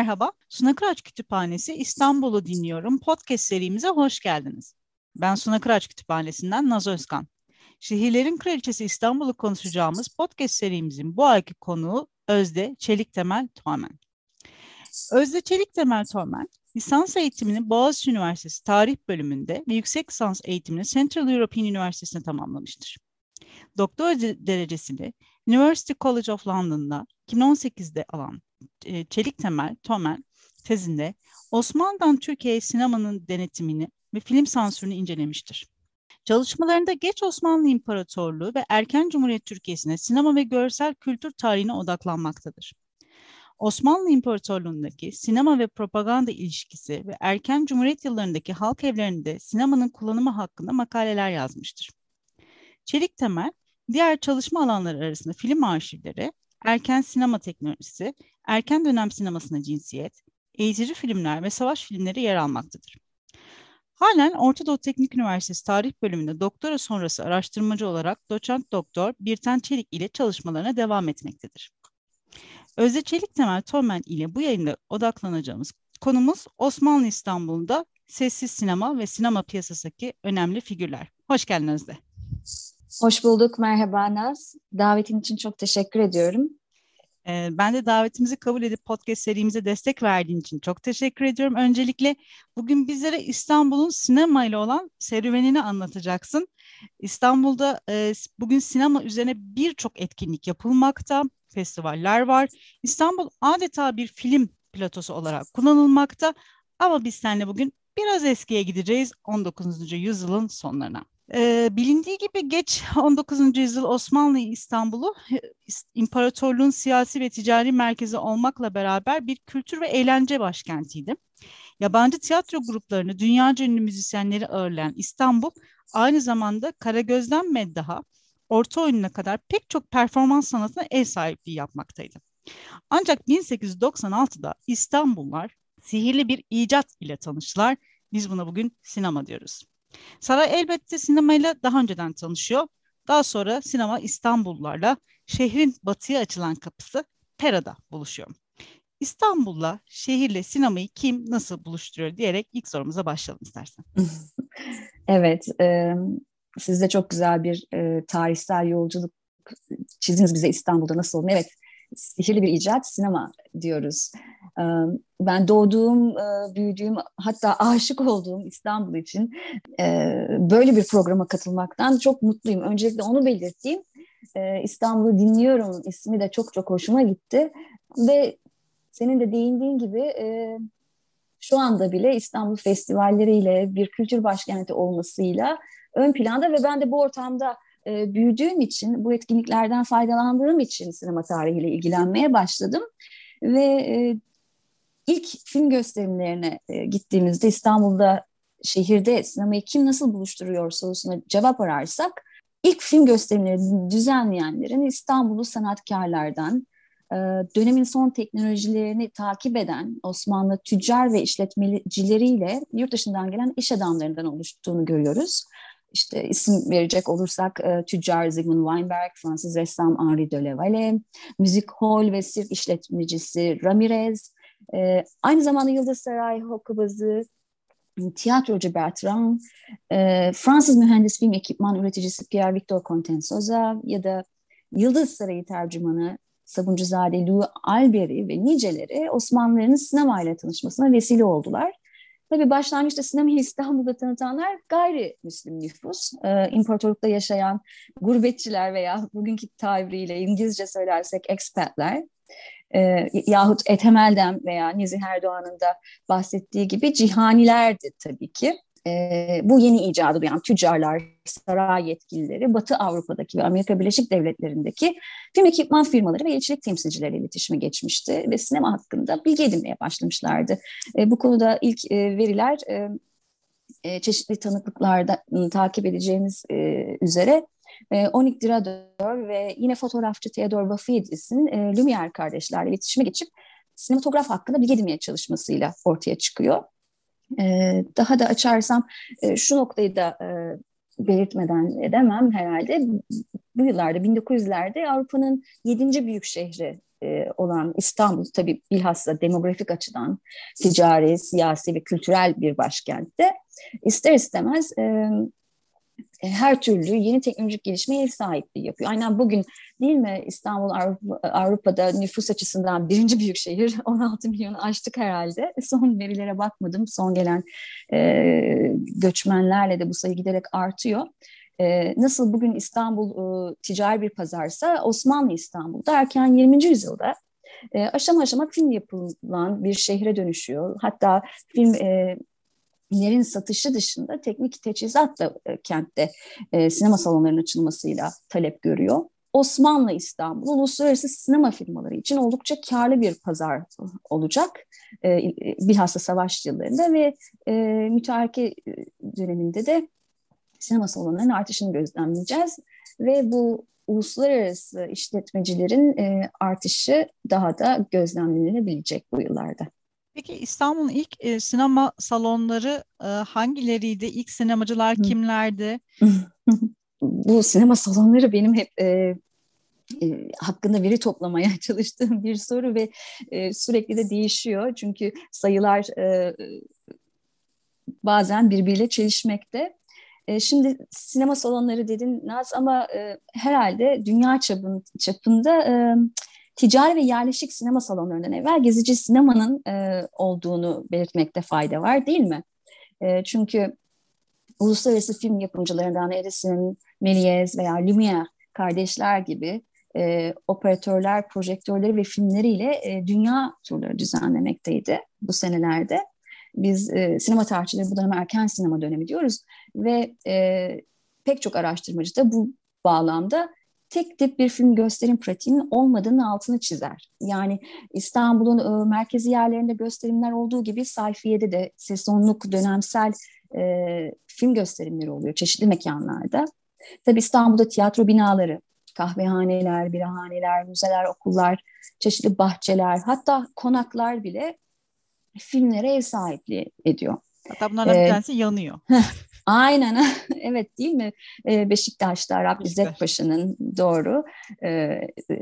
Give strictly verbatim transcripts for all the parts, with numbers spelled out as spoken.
Merhaba, Suna Kıraç Kütüphanesi İstanbul'u dinliyorum podcast serimize hoş geldiniz. Ben Suna Kıraç Kütüphanesi'nden Naz Özkan. Şehirlerin Kraliçesi İstanbul'u konuşacağımız podcast serimizin bu ayki konuğu Özde Çeliktemel Tuğmen. Özde Çeliktemel Tuğmen, lisans eğitimini Boğaziçi Üniversitesi Tarih Bölümünde ve yüksek lisans eğitimini Central European Üniversitesi'nde tamamlamıştır. Doktora derecesini University College of London'da iki bin on sekizde alan e, Çeliktemel Tuğmen tezinde Osmanlı'dan Türkiye'ye sinemanın denetimini ve film sansürünü incelemiştir. Çalışmalarında geç Osmanlı İmparatorluğu ve erken Cumhuriyet Türkiye'sine sinema ve görsel kültür tarihine odaklanmaktadır. Osmanlı İmparatorluğu'ndaki sinema ve propaganda ilişkisi ve erken Cumhuriyet yıllarındaki halk evlerinde sinemanın kullanımı hakkında makaleler yazmıştır. Çeliktemel, diğer çalışma alanları arasında film arşivleri, erken sinema teknolojisi, erken dönem sinemasına cinsiyet, eğitici filmler ve savaş filmleri yer almaktadır. Halen Orta Doğu Teknik Üniversitesi Tarih Bölümünde doktora sonrası araştırmacı olarak doçent doktor Birten Çelik ile çalışmalarına devam etmektedir. Özde Çeliktemel Tuğmen ile bu yayında odaklanacağımız konumuz Osmanlı İstanbul'da sessiz sinema ve sinema piyasasındaki önemli figürler. Hoş geldin Özde. Hoş bulduk, merhaba Naz. Davetin için çok teşekkür ediyorum. Ee, ben de davetimizi kabul edip podcast serimize destek verdiğin için çok teşekkür ediyorum. Öncelikle bugün bizlere İstanbul'un sinema ile olan serüvenini anlatacaksın. İstanbul'da e, bugün sinema üzerine birçok etkinlik yapılmakta, festivaller var. İstanbul adeta bir film platosu olarak kullanılmakta ama biz seninle bugün biraz eskiye gideceğiz, on dokuzuncu yüzyılın sonlarına. Ee, bilindiği gibi geç on dokuzuncu yüzyıl Osmanlı İstanbul'u imparatorluğun siyasi ve ticari merkezi olmakla beraber bir kültür ve eğlence başkentiydi. Yabancı tiyatro gruplarını, dünyaca ünlü müzisyenleri ağırlayan İstanbul aynı zamanda Karagöz'den Meddaha, orta oyununa kadar pek çok performans sanatına ev sahipliği yapmaktaydı. Ancak bin sekiz yüz doksan altıda İstanbullular sihirli bir icat ile tanıştılar. Biz buna bugün sinema diyoruz. Saray elbette sinemayla daha önceden tanışıyor. Daha sonra sinema İstanbullularla şehrin batıya açılan kapısı Pera'da buluşuyor. İstanbul'la, şehirle sinemayı kim nasıl buluşturuyor diyerek ilk sorumuza başlayalım istersen. Evet, e, siz de çok güzel bir e, tarihsel yolculuk çizdiniz bize İstanbul'da nasıl oldu. Evet, sihirli bir icat sinema diyoruz. E, ben doğduğum, e, büyüdüğüm, hatta aşık olduğum İstanbul için e, böyle bir programa katılmaktan çok mutluyum. Öncelikle onu belirteyim. E, İstanbul'u dinliyorum ismi de çok çok hoşuma gitti ve senin de değindiğin gibi e, şu anda bile İstanbul festivalleriyle bir kültür başkenti olmasıyla ön planda ve ben de bu ortamda e, büyüdüğüm için, bu etkinliklerden faydalandığım için sinema tarihiyle ilgilenmeye başladım. Ve e, ilk film gösterimlerine e, gittiğimizde İstanbul'da, şehirde sinemayı kim nasıl buluşturuyor sorusuna cevap ararsak, ilk film gösterimleri düzenleyenlerin İstanbul'u sanatkarlardan, dönemin son teknolojilerini takip eden Osmanlı tüccar ve işletmecileriyle yurt dışından gelen iş adamlarından oluştuğunu görüyoruz. İşte isim verecek olursak tüccar Zygmunt Weinberg, Fransız ressam Henri de la Vallée, müzik hol ve sirk işletmecisi Ramirez, aynı zamanda Yıldız Saray Hokkabazı, tiyatrocu Bertrand, Fransız mühendis film ekipman üreticisi Pierre Victor Contensoza ya da Yıldız Sarayı tercümanı Sabuncuzade Louis Alberi ve niceleri Osmanlıların sinemayla tanışmasına vesile oldular. Tabii başlangıçta sinemayı İstanbul'da tanıtanlar gayrimüslim nüfus, e, imparatorlukta yaşayan gurbetçiler veya bugünkü tabiriyle İngilizce söylersek expatler, e, yahut Ethem Eldem veya Nezih Erdoğan'ın da bahsettiği gibi cihanilerdi tabii ki. E, bu yeni icadı duyan tüccarlar, saray yetkilileri, Batı Avrupa'daki ve Amerika Birleşik Devletleri'ndeki film ekipman firmaları ve elçilik temsilcileriyle iletişime geçmişti ve sinema hakkında bilgi edinmeye başlamışlardı. E, bu konuda ilk e, veriler e, e, çeşitli tanıklıklarda e, takip edeceğimiz e, üzere e, Onik Dirador ve yine fotoğrafçı Theodor Vafidis'in e, Lumière kardeşlerle iletişime geçip sinematograf hakkında bilgi edinmeye çalışmasıyla ortaya çıkıyor. Ee, daha da açarsam e, şu noktayı da e, belirtmeden edemem herhalde. Bu yıllarda bin dokuz yüzlerde Avrupa'nın yedinci büyük şehri e, olan İstanbul, tabii bilhassa demografik açıdan ticari, siyasi ve kültürel bir başkentte ister istemez e, her türlü yeni teknolojik gelişmeye ev sahipliği yapıyor. Aynen bugün değil mi İstanbul Avrupa, Avrupa'da nüfus açısından birinci büyük şehir, on altı milyonu aştık herhalde. Son verilere bakmadım. Son gelen e, göçmenlerle de bu sayı giderek artıyor. E, nasıl bugün İstanbul e, ticari bir pazarsa Osmanlı İstanbul'da erken yirminci yüzyılda e, aşama aşama film yapılan bir şehre dönüşüyor. Hatta film e, Lerin satışı dışında teknik teçhizat da e, kentte e, sinema salonlarının açılmasıyla talep görüyor. Osmanlı İstanbul uluslararası sinema firmaları için oldukça karlı bir pazar olacak. E, bilhassa savaş yıllarında ve e, müteahhit döneminde de sinema salonlarının artışını gözlemleyeceğiz. Ve bu uluslararası işletmecilerin e, artışı daha da gözlemlenebilecek bu yıllarda. Peki İstanbul'un ilk e, sinema salonları e, hangileriydi? İlk sinemacılar kimlerdi? Bu sinema salonları benim hep e, e, hakkında veri toplamaya çalıştığım bir soru ve e, sürekli de değişiyor. Çünkü sayılar e, bazen birbiriyle çelişmekte. E, şimdi sinema salonları dedin Naz, ama e, herhalde dünya çapın, çapında e, ticari ve yerleşik sinema salonlarından evvel gezici sinemanın e, olduğunu belirtmekte fayda var, değil mi? E, çünkü uluslararası film yapımcılarından Edison, Méliès veya Lumière kardeşler gibi e, operatörler, projektörleri ve filmleriyle e, dünya turları düzenlemekteydi bu senelerde. Biz e, sinema tarihçileri bu döneme erken sinema dönemi diyoruz ve e, pek çok araştırmacı da bu bağlamda tek tip bir film gösterim pratiğinin olmadığının altını çizer. Yani İstanbul'un e, merkezi yerlerinde gösterimler olduğu gibi sayfiyede de sezonluk dönemsel e, film gösterimleri oluyor çeşitli mekanlarda. Tabii İstanbul'da tiyatro binaları, kahvehaneler, birahaneler, müzeler, okullar, çeşitli bahçeler, hatta konaklar bile filmlere ev sahipliği ediyor. Hatta bunlardan bir Ee, tanesi yanıyor. aynen, evet, değil mi? Ee, Beşiktaş'ta Rabbi İzzet Beşiktaş. Paşa'nın doğru, e,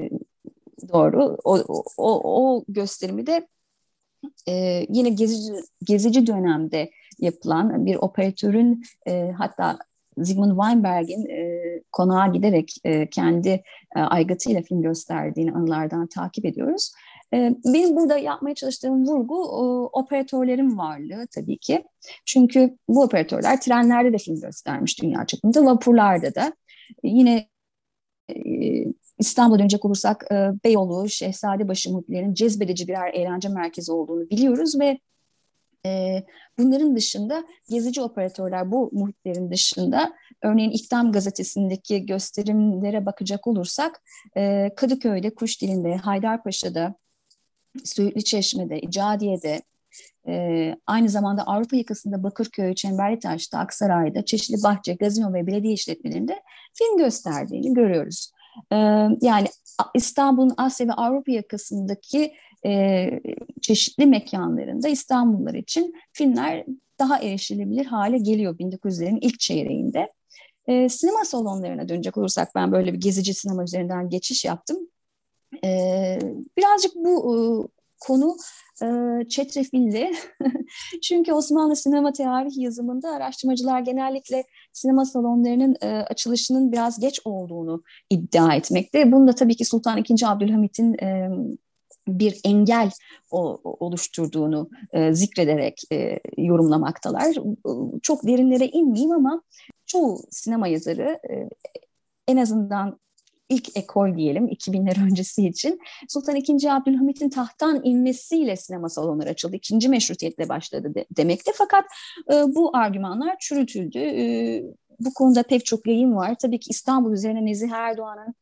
doğru. O, o, o gösterimi de e, yine gezici, gezici dönemde yapılan bir operatörün e, hatta Zygmunt Weinberg'in e, konağa giderek e, kendi e, aygıtıyla film gösterdiğini anılardan takip ediyoruz. E, benim burada yapmaya çalıştığım vurgu o, operatörlerin varlığı tabii ki. Çünkü bu operatörler trenlerde de film göstermiş dünya çapında, vapurlarda da. Yine e, İstanbul'a dönecek olursak e, Beyoğlu, Şehzadebaşı muhitlerinin cezbedici birer eğlence merkezi olduğunu biliyoruz ve e, bunların dışında gezici operatörler bu muhitlerin dışında, örneğin İktam Gazetesi'ndeki gösterimlere bakacak olursak e, Kadıköy'de, Kuşdili'nde, Haydarpaşa'da, Söğütlü Çeşme'de, İcadiye'de, e, aynı zamanda Avrupa yakasında Bakırköy, Çemberlitaş'ta, Aksaray'da, çeşitli bahçe, gazino ve belediye işletmelerinde film gösterdiğini görüyoruz. E, yani İstanbul'un Asya ve Avrupa yakasındaki e, çeşitli mekanlarında İstanbullular için filmler daha erişilebilir hale geliyor bin dokuz yüzlerin ilk çeyreğinde. E, sinema salonlarına dönecek olursak, ben böyle bir gezici sinema üzerinden geçiş yaptım. Ee, birazcık bu e, konu e, çetrefilli. Çünkü Osmanlı sinema tarihi yazımında araştırmacılar genellikle sinema salonlarının e, açılışının biraz geç olduğunu iddia etmekte. Bunu da tabii ki Sultan ikinci. Abdülhamit'in e, bir engel o, oluşturduğunu e, zikrederek e, yorumlamaktalar. Çok derinlere inmeyeyim ama çoğu sinema yazarı e, en azından ilk ekol diyelim iki binler öncesi için Sultan ikinci. Abdülhamit'in tahttan inmesiyle sinema salonları açıldı. İkinci meşrutiyetle başladı de, demekte. Fakat e, bu argümanlar çürütüldü. E, bu konuda pek çok yayın var. Tabii ki İstanbul üzerine Nezih Erdoğan'ın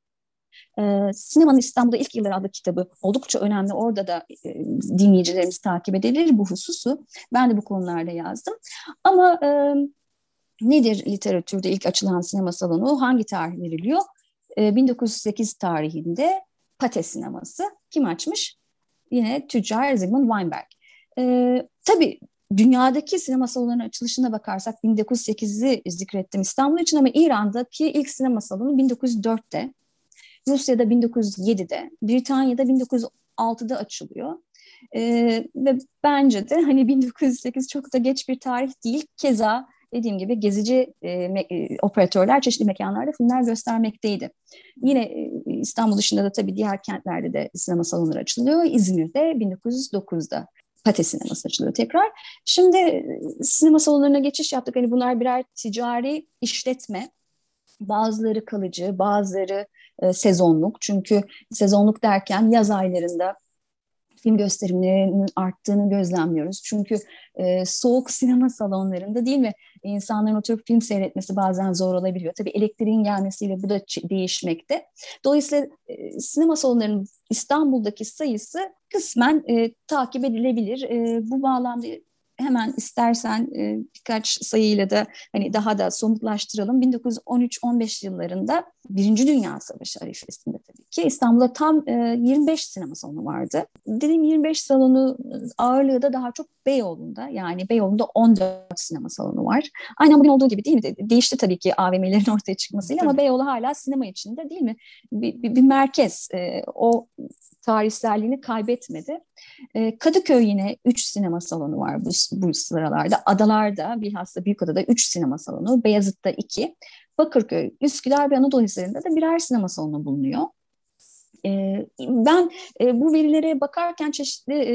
e, Sinemanın İstanbul'da İlk Yıllar adlı kitabı oldukça önemli. Orada da e, dinleyicilerimiz takip edebilir bu hususu. Ben de bu konularda yazdım. Ama e, nedir literatürde ilk açılan sinema salonu? Hangi tarih veriliyor? bin dokuz yüz sekiz tarihinde Pate sineması kim açmış? Yine tüccar Zygmunt Weinberg. Ee, tabii dünyadaki sinema salonlarının açılışına bakarsak bin dokuz yüz sekizi zikrettim İstanbul için, ama İran'daki ilk sinema salonu bin dokuz yüz dörtte. Rusya'da bin dokuz yüz yedide, Britanya'da bin dokuz yüz altıda açılıyor. Ee, ve bence de hani bin dokuz yüz sekiz çok da geç bir tarih değil. Keza dediğim gibi gezici e, me- operatörler çeşitli mekanlarda filmler göstermekteydi. Yine e, İstanbul dışında da tabii diğer kentlerde de sinema salonları açılıyor. İzmir'de bin dokuz yüz dokuzda Pate sineması açılıyor tekrar. Şimdi e, sinema salonlarına geçiş yaptık. Hani bunlar birer ticari işletme. Bazıları kalıcı, bazıları e, sezonluk. Çünkü sezonluk derken yaz aylarında film gösterimlerinin arttığını gözlemliyoruz. Çünkü e, soğuk sinema salonlarında değil mi insanların oturup film seyretmesi bazen zor olabiliyor. Tabii elektriğin gelmesiyle bu da değişmekte. Dolayısıyla e, sinema salonlarının İstanbul'daki sayısı kısmen e, takip edilebilir. E, bu bağlamda hemen istersen e, birkaç sayıyla da hani daha da somutlaştıralım. bin dokuz yüz on üç on beş yıllarında Birinci Dünya Savaşı arifesinde tabii ki İstanbul'da tam e, yirmi beş sinema salonu vardı. Dediğim yirmi beş salonu ağırlığı da daha çok Beyoğlu'nda, yani Beyoğlu'nda on dört sinema salonu var. Aynen bugün olduğu gibi değil mi? De- değişti tabii ki A V M'lerin ortaya çıkmasıyla ama Beyoğlu hala sinema içinde değil mi? Bir, bir, bir merkez. E, o tarihselliğini kaybetmedi. E, Kadıköy yine üç sinema salonu var bu, bu sıralarda. Adalar'da, bilhassa Büyükada'da üç sinema salonu, Beyazıt'ta iki. Bakırköy, Üsküdar ve Anadolu Hisarı'nda da birer sinema salonu bulunuyor. E, ben e, bu verilere bakarken çeşitli e,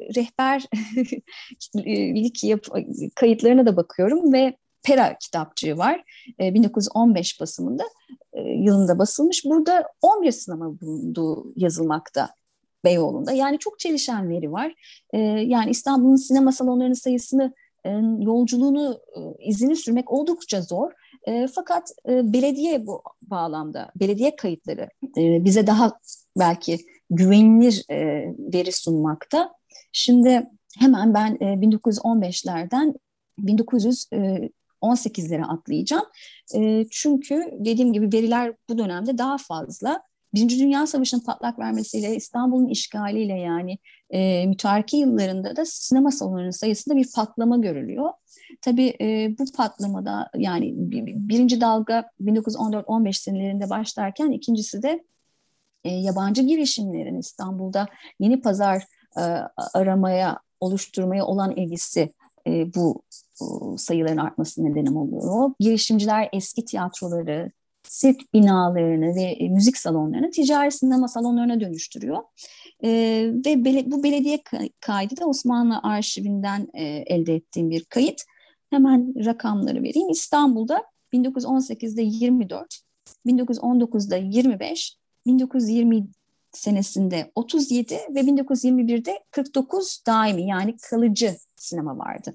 rehberlik yap, kayıtlarına da bakıyorum ve Pera kitapçığı var. E, bin dokuz yüz on beş basımında e, yılında basılmış. Burada on bir sinema bulunduğu yazılmakta Beyoğlu'nda. Yani çok çelişen veri var. E, yani İstanbul'un sinema salonlarının sayısını, e, yolculuğunu, e, izini sürmek oldukça zor. E, fakat e, belediye bu bağlamda, belediye kayıtları e, bize daha belki güvenilir e, veri sunmakta. Şimdi hemen ben e, bin dokuz yüz on beşlerden bin dokuz yüz on sekizlere atlayacağım. E, çünkü dediğim gibi veriler bu dönemde daha fazla. Birinci Dünya Savaşı'nın patlak vermesiyle, İstanbul'un işgaliyle, yani e, mütearriki yıllarında da sinema salonlarının sayısında bir patlama görülüyor. Tabii e, bu patlamada, yani birinci dalga bin dokuz yüz on dört on beş senelerinde başlarken, ikincisi de e, yabancı girişimlerin İstanbul'da yeni pazar e, aramaya, oluşturmaya olan ilgisi e, bu e, sayıların artmasına neden oluyor. Girişimciler eski tiyatroları, sirk binalarını ve e, müzik salonlarını ticari sinema salonlarına dönüştürüyor. E, ve bele, bu belediye kaydı da Osmanlı arşivinden e, elde ettiğim bir kayıt. Hemen rakamları vereyim. İstanbul'da bin dokuz yüz on sekizde yirmi dört, bin dokuz yüz on dokuzda yirmi beş, bin dokuz yüz yirmi senesinde otuz yedi ve bin dokuz yüz yirmi birde kırk dokuz daimi, yani kalıcı sinema vardı.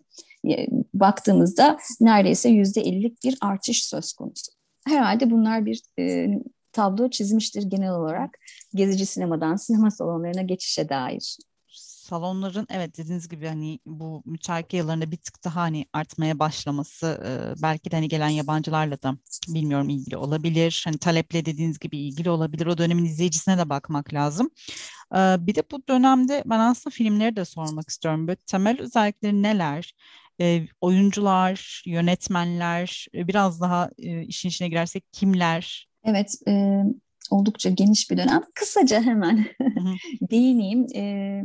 Baktığımızda neredeyse yüzde ellilik bir artış söz konusu. Herhalde bunlar bir e, tablo çizmiştir genel olarak gezici sinemadan sinema salonlarına geçişe dair. Salonların, evet, dediğiniz gibi hani bu müteahhit yıllarında bir tık daha hani artmaya başlaması e, belki de hani gelen yabancılarla da bilmiyorum ilgili olabilir. Hani taleple dediğiniz gibi ilgili olabilir. O dönemin izleyicisine de bakmak lazım. E, bir de bu dönemde ben aslında filmleri de sormak istiyorum. Böyle temel özellikleri neler? E, oyuncular, yönetmenler, e, biraz daha e, işin içine girersek kimler? Evet, e, oldukça geniş bir dönem. Kısaca hemen Hı hı. değineyim. E,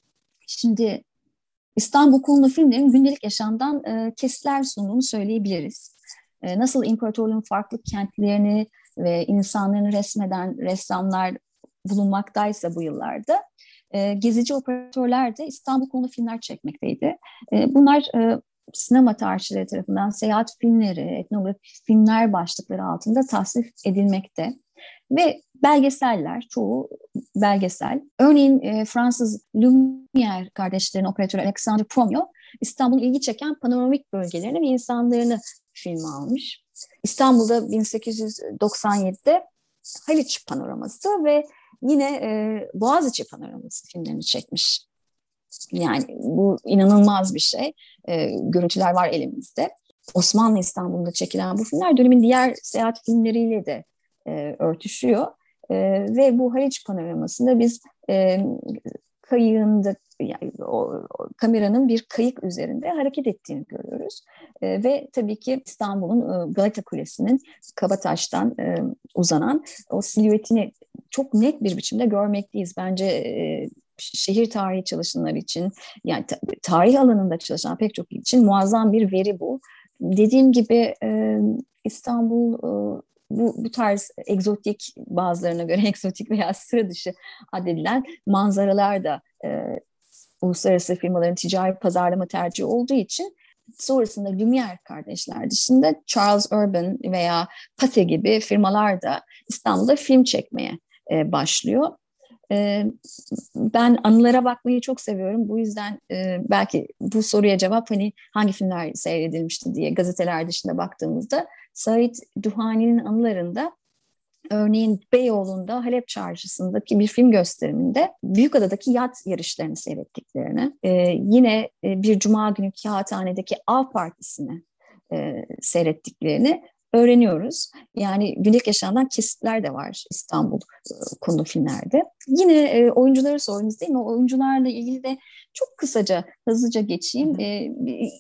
şimdi İstanbul konulu filmlerin gündelik yaşamdan e, kesitler sunduğunu söyleyebiliriz. E, nasıl imparatorluğun farklı kentlerini ve insanlarını resmeden ressamlar bulunmaktaysa bu yıllarda, e, gezici operatörler de İstanbul konulu filmler çekmekteydi. E, bunlar e, sinema tarihçileri tarafından seyahat filmleri, etnografik filmler başlıkları altında tasnif edilmekte. Ve belgeseller, çoğu belgesel. Örneğin e, Fransız Lumière kardeşlerinin operatörü Alexandre Pomio, İstanbul'un ilgi çeken panoramik bölgelerini ve insanlarını filme almış. İstanbul'da bin sekiz yüz doksan yedide Haliç panoraması ve yine e, Boğaziçi panoraması filmlerini çekmiş. Yani bu inanılmaz bir şey. E, görüntüler var elimizde. Osmanlı İstanbul'da çekilen bu filmler dönemin diğer seyahat filmleriyle de e, örtüşüyor. E, ve bu Haliç panoramasında biz e, kayığında, yani o, o, kameranın bir kayık üzerinde hareket ettiğini görüyoruz. E, ve tabii ki İstanbul'un e, Galata Kulesi'nin Kabataş'tan e, uzanan o silüetini çok net bir biçimde görmekteyiz. Bence e, şehir tarihi çalışanları için, yani ta- tarih alanında çalışan pek çok için muazzam bir veri bu. Dediğim gibi e, İstanbul e, bu, bu tarz egzotik, bazılarına göre egzotik veya sıra dışı addedilen manzaralar da e, uluslararası firmaların ticari pazarlama tercihi olduğu için sonrasında Lumière kardeşler dışında Charles Urban veya Pathé gibi firmalar da İstanbul'da film çekmeye e, başlıyor. E, ben anılara bakmayı çok seviyorum. Bu yüzden e, belki bu soruya cevap, hani hangi filmler seyredilmişti diye gazeteler dışında baktığımızda, Sait Duhani'nin anılarında, örneğin Beyoğlu'nda Halep Çarşısı'ndaki bir film gösteriminde Büyükada'daki yat yarışlarını seyrettiklerini, e, yine e, bir Cuma günü Kağıthane'deki av partisini e, seyrettiklerini öğreniyoruz. Yani günlük yaşamdan kesitler de var İstanbul e, konulu filmlerde. Yine e, oyuncuları sordunuz değil mi? O oyuncularla ilgili de çok kısaca, hızlıca geçeyim. E,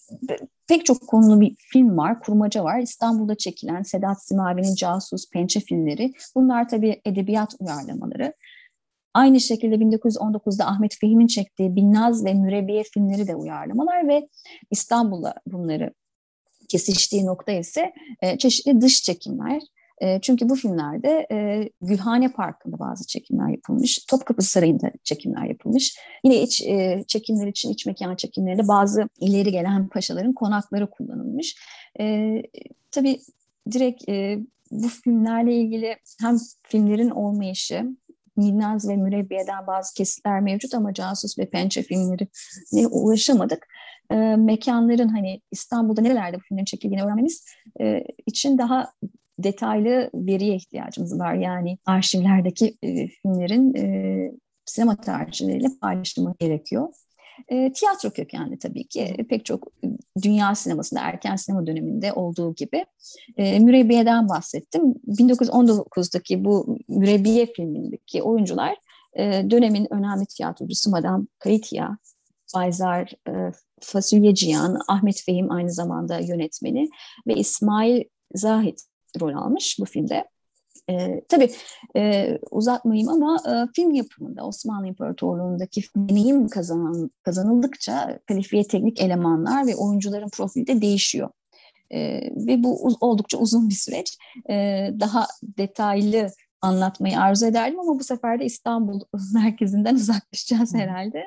pek çok konulu bir film var, kurmaca var. İstanbul'da çekilen Sedat Simavi'nin Casus, Pençe filmleri. Bunlar tabii edebiyat uyarlamaları. Aynı şekilde bin dokuz yüz on dokuzda Ahmet Fehim'in çektiği Binnaz ve Mürebbiye filmleri de uyarlamalar ve İstanbul'da bunları kesiştiği nokta ise e, çeşitli dış çekimler. E, çünkü bu filmlerde e, Gülhane Parkı'nda bazı çekimler yapılmış, Topkapı Sarayı'nda çekimler yapılmış. Yine iç e, çekimler için, iç mekan çekimlerinde bazı ileri gelen paşaların konakları kullanılmış. E, tabii direkt e, bu filmlerle ilgili hem filmlerin olmayışı, Binnaz ve Mürebbiye'den bazı kesitler mevcut ama Casus ve Pençe filmlerine ulaşamadık. E, mekanların, hani İstanbul'da nerelerde bu filmlerin çekildiğini öğrenmemiz e, için daha detaylı veriye ihtiyacımız var. Yani arşivlerdeki e, filmlerin e, sinema tarihçileriyle paylaşımı gerekiyor. E, tiyatro kökenli tabii ki. E, pek çok dünya sinemasında erken sinema döneminde olduğu gibi. E, Mürebbiye'den bahsettim. bin dokuz yüz on dokuzdaki bu Mürebbiye filmindeki oyuncular e, dönemin önemli tiyatrocusu Madame Kayıtya, Bayzar e, Fasulyeciyan, Ahmet Fehim aynı zamanda yönetmeni ve İsmail Zahit rol almış bu filmde. E, tabii e, uzatmayayım ama e, film yapımında Osmanlı İmparatorluğu'ndaki deneyim kazanan, kazanıldıkça kalifiye teknik elemanlar ve oyuncuların profili de değişiyor. E, ve bu uz, oldukça uzun bir süreç. E, daha detaylı anlatmayı arzu ederdim ama bu sefer de İstanbul merkezinden uzaklaşacağız herhalde.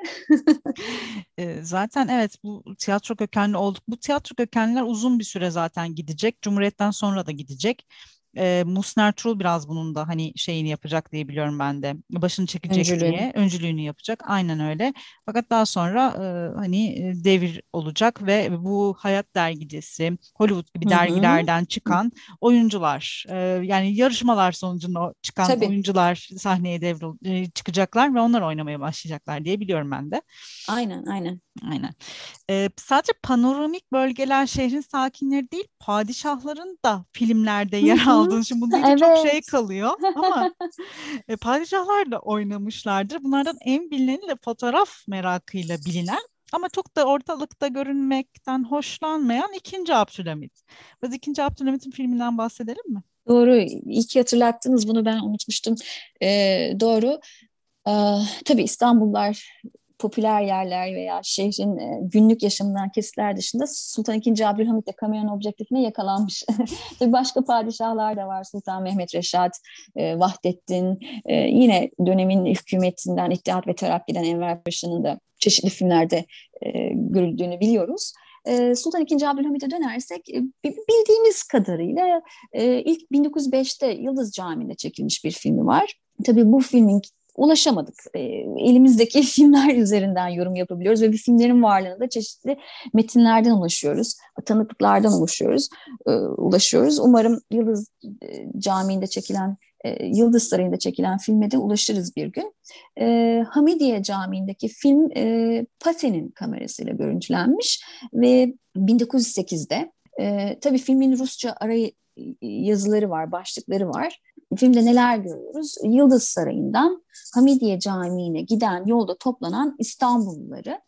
Zaten evet, bu tiyatro kökenli olduk. Bu tiyatro kökenliler uzun bir süre zaten gidecek. Cumhuriyet'ten sonra da gidecek. E, Musner Trull biraz bunun da hani şeyini yapacak diye biliyorum ben de. Başını çekecek Öncülüğünü. diye. Öncülüğünü yapacak. Aynen öyle. Fakat daha sonra e, hani devir olacak ve bu Hayat dergisi, Hollywood gibi Hı hı. dergilerden çıkan oyuncular, e, yani yarışmalar sonucunda çıkan Tabii. oyuncular sahneye devril e, çıkacaklar ve onlar oynamaya başlayacaklar diye biliyorum ben de. Aynen, aynen. Aynen. Ee, sadece panoramik bölgeler şehrin sakinleri değil, padişahların da filmlerde Hı yer hı. aldığını. Şimdi bunu deyince çok şey Evet. kalıyor ama e, padişahlar da oynamışlardır. Bunlardan en bilineni de fotoğraf merakıyla bilinen ama çok da ortalıkta görünmekten hoşlanmayan ikinci Abdülhamit. Biz ikinci Abdülhamit'in filminden bahsedelim mi? Doğru. İyi ki hatırlattınız bunu, ben unutmuştum. Ee, doğru. Ee, tabii İstanbullular popüler yerler veya şehrin e, günlük yaşamından kesitler dışında Sultan ikinci. Abdülhamit de kamera objektifine yakalanmış. Tabii başka padişahlar da var. Sultan Mehmet Reşat, e, Vahdettin, e, yine dönemin hükümetinden, İttihat ve Terakki'den Enver Paşa'nın da çeşitli filmlerde e, görüldüğünü biliyoruz. E, Sultan ikinci. Abdülhamit'e dönersek e, bildiğimiz kadarıyla e, ilk bin dokuz yüz beşte Yıldız Camii'nde çekilmiş bir filmi var. Tabii bu filmin ulaşamadık. E, elimizdeki filmler üzerinden yorum yapabiliyoruz ve bir filmlerin varlığına da çeşitli metinlerden ulaşıyoruz, tanıklıklardan ulaşıyoruz. E, ulaşıyoruz. Umarım Yıldız e, Camii'nde çekilen, e, Yıldız Sarayı'nda çekilen filme de ulaşırız bir gün. E, Hamidiye Camii'ndeki film e, Pathé'nin kamerasıyla görüntülenmiş ve bin dokuz yüz sekizde e, tabii filmin Rusça ara yazıları var, başlıkları var. Filmde neler görüyoruz? Yıldız Sarayı'ndan Hamidiye Camii'ne giden yolda toplanan İstanbulluları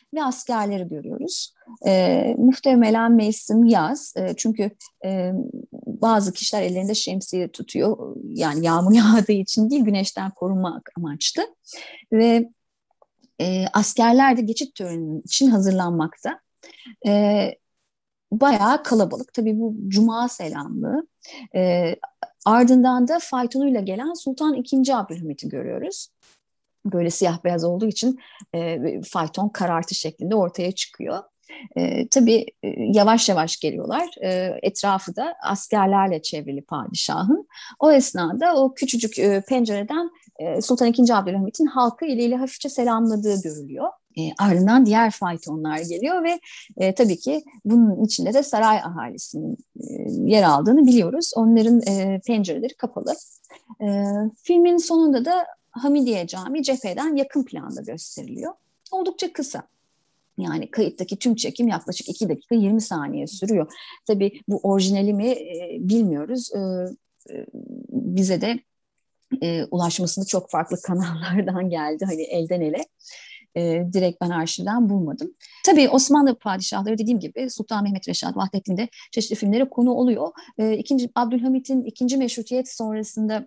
ve askerleri görüyoruz. E, muhtemelen mevsim yaz. E, çünkü e, bazı kişiler ellerinde şemsiye tutuyor. Yani yağmur yağdığı için değil, güneşten korunmak amaçlı. Ve e, askerler de geçit töreni için hazırlanmakta. E, Bayağı kalabalık. Tabii bu Cuma selamlığı. E, ardından da faytonuyla gelen Sultan ikinci. Abdülhamit'i görüyoruz. Böyle siyah beyaz olduğu için e, fayton karartı şeklinde ortaya çıkıyor. E, tabii e, yavaş yavaş geliyorlar. E, etrafı da askerlerle çevrili padişahın. O esnada o küçücük e, pencereden e, Sultan ikinci. Abdülhamit'in halkı eliyle hafifçe selamladığı görülüyor. E, ardından diğer faytonlar geliyor ve e, tabii ki bunun içinde de saray ahalisinin e, yer aldığını biliyoruz. Onların e, pencereleri kapalı. E, filmin sonunda da Hamidiye Camii cepheden yakın planda gösteriliyor. Oldukça kısa. Yani kayıttaki tüm çekim yaklaşık iki dakika yirmi saniye sürüyor. Tabii bu orijinali mi e, bilmiyoruz. E, e, bize de e, ulaşmasını çok farklı kanallardan geldi. Hani elden ele. E, direkt ben arşivden bulmadım. Tabii Osmanlı padişahları dediğim gibi Sultan Mehmet Reşat, Vahdettin de çeşitli filmlere konu oluyor. E, ikinci, Abdülhamit'in ikinci meşrutiyet sonrasında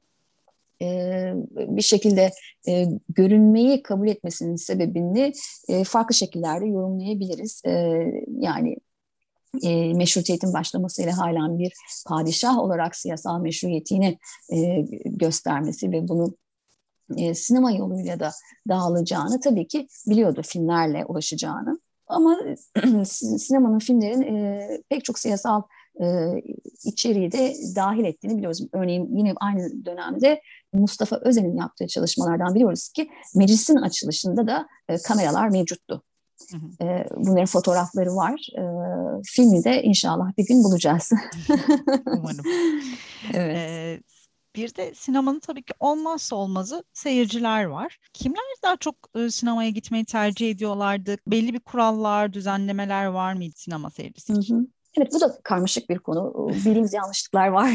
e, bir şekilde e, görünmeyi kabul etmesinin sebebini e, farklı şekillerde yorumlayabiliriz. E, yani e, meşrutiyetin başlamasıyla halen bir padişah olarak siyasal meşruiyetini e, göstermesi ve bunu e, sinema yoluyla da dağılacağını tabii ki biliyordu, filmlerle ulaşacağını. Ama sinemanın, filmlerin e, pek çok siyasal e, içeriği de dahil ettiğini biliyoruz. Örneğin yine aynı dönemde Mustafa Özen'in yaptığı çalışmalardan biliyoruz ki meclisin açılışında da e, kameralar mevcuttu. Hı hı. E, bunların fotoğrafları var. E, filmi de inşallah bir gün bulacağız. Umarım. Evet. Ee, Bir de sinemanın tabii ki olmazsa olmazı seyirciler var. Kimler daha çok e, sinemaya gitmeyi tercih ediyorlardı? Belli bir kurallar, düzenlemeler var mıydı sinema seyircisi için? Hı hı. Evet, bu da karmaşık bir konu. Bildiğimiz yanlışlıklar var.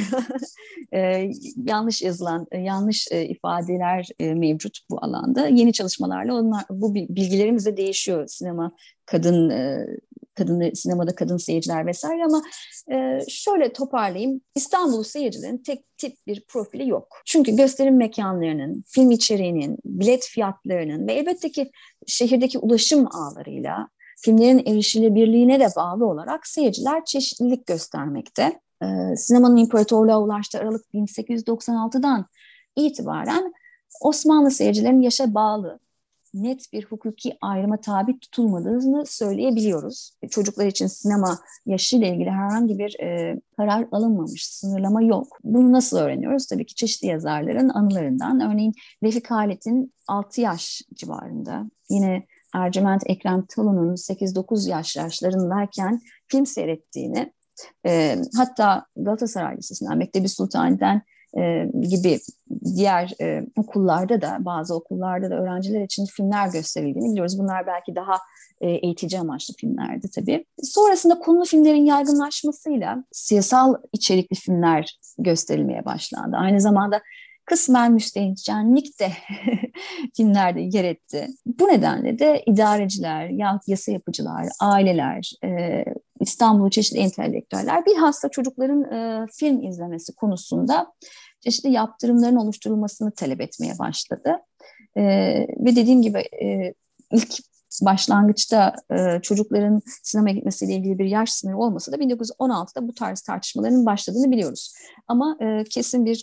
ee, yanlış yazılan, yanlış e, ifadeler e, mevcut bu alanda. Yeni çalışmalarla onlar, bu bilgilerimiz de değişiyor. Sinema, kadın, e, kadın sinemada kadın seyirciler vesaire, ama e, şöyle toparlayayım. İstanbul seyircilerin tek tip bir profili yok. Çünkü gösterim mekanlarının, film içeriğinin, bilet fiyatlarının ve elbette ki şehirdeki ulaşım ağlarıyla filmlerin erişilebilirliğine de bağlı olarak seyirciler çeşitlilik göstermekte. Ee, sinemanın imparatorluğa ulaştığı Aralık bin sekiz yüz doksan altıdan itibaren Osmanlı seyircilerin yaşa bağlı, net bir hukuki ayrıma tabi tutulmadığını söyleyebiliyoruz. Çocuklar için sinema yaşıyla ilgili herhangi bir e, karar alınmamış, sınırlama yok. Bunu nasıl öğreniyoruz? Tabii ki çeşitli yazarların anılarından. Örneğin Refik Halit'in altı yaş civarında, yine Ercüment Ekrem Talu'nun sekiz dokuz yaş yaşlarındayken film seyrettiğini, e, hatta Galatasaray Lisesi'nden, Mektebi Sultani'den e, gibi diğer e, okullarda da, bazı okullarda da öğrenciler için filmler gösterildiğini biliyoruz. Bunlar belki daha e, eğitici amaçlı filmlerdi tabii. Sonrasında konulu filmlerin yaygınlaşmasıyla siyasal içerikli filmler gösterilmeye başlandı. Aynı zamanda kısmen müstehcenlik de filmlerde yer etti. Bu nedenle de idareciler, yasa yapıcılar, aileler, e, İstanbul'un çeşitli entelektüeller, bilhassa çocukların e, film izlemesi konusunda çeşitli yaptırımların oluşturulmasını talep etmeye başladı. E, ve dediğim gibi e, ilk başlangıçta e, çocukların sinemaya gitmesiyle ilgili bir yaş sınırı olmasa da bin dokuz yüz on altıda bu tarz tartışmaların başladığını biliyoruz. Ama e, kesin bir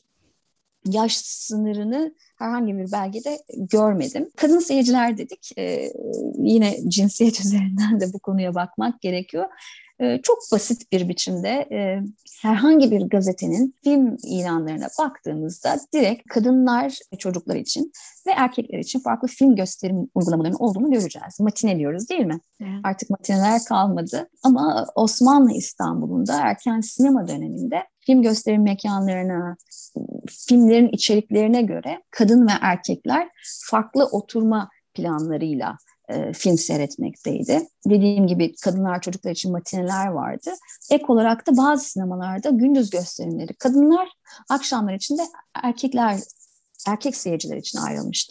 yaş sınırını herhangi bir belgede görmedim. Kadın seyirciler dedik. Ee, yine cinsiyet üzerinden de bu konuya bakmak gerekiyor. Ee, çok basit bir biçimde e, herhangi bir gazetenin film ilanlarına baktığımızda direkt kadınlar, çocuklar için ve erkekler için farklı film gösterim uygulamalarının olduğunu göreceğiz. Matine diyoruz değil mi? Hı. Artık matineler kalmadı, ama Osmanlı İstanbul'unda erken sinema döneminde film gösterim mekanlarına, filmlerin içeriklerine göre kadın ve erkekler farklı oturma planlarıyla e, film seyretmekteydi. Dediğim gibi kadınlar, çocuklar için matineler vardı. Ek olarak da bazı sinemalarda gündüz gösterimleri kadınlar, akşamlar için de erkekler, erkek seyirciler için ayrılmıştı.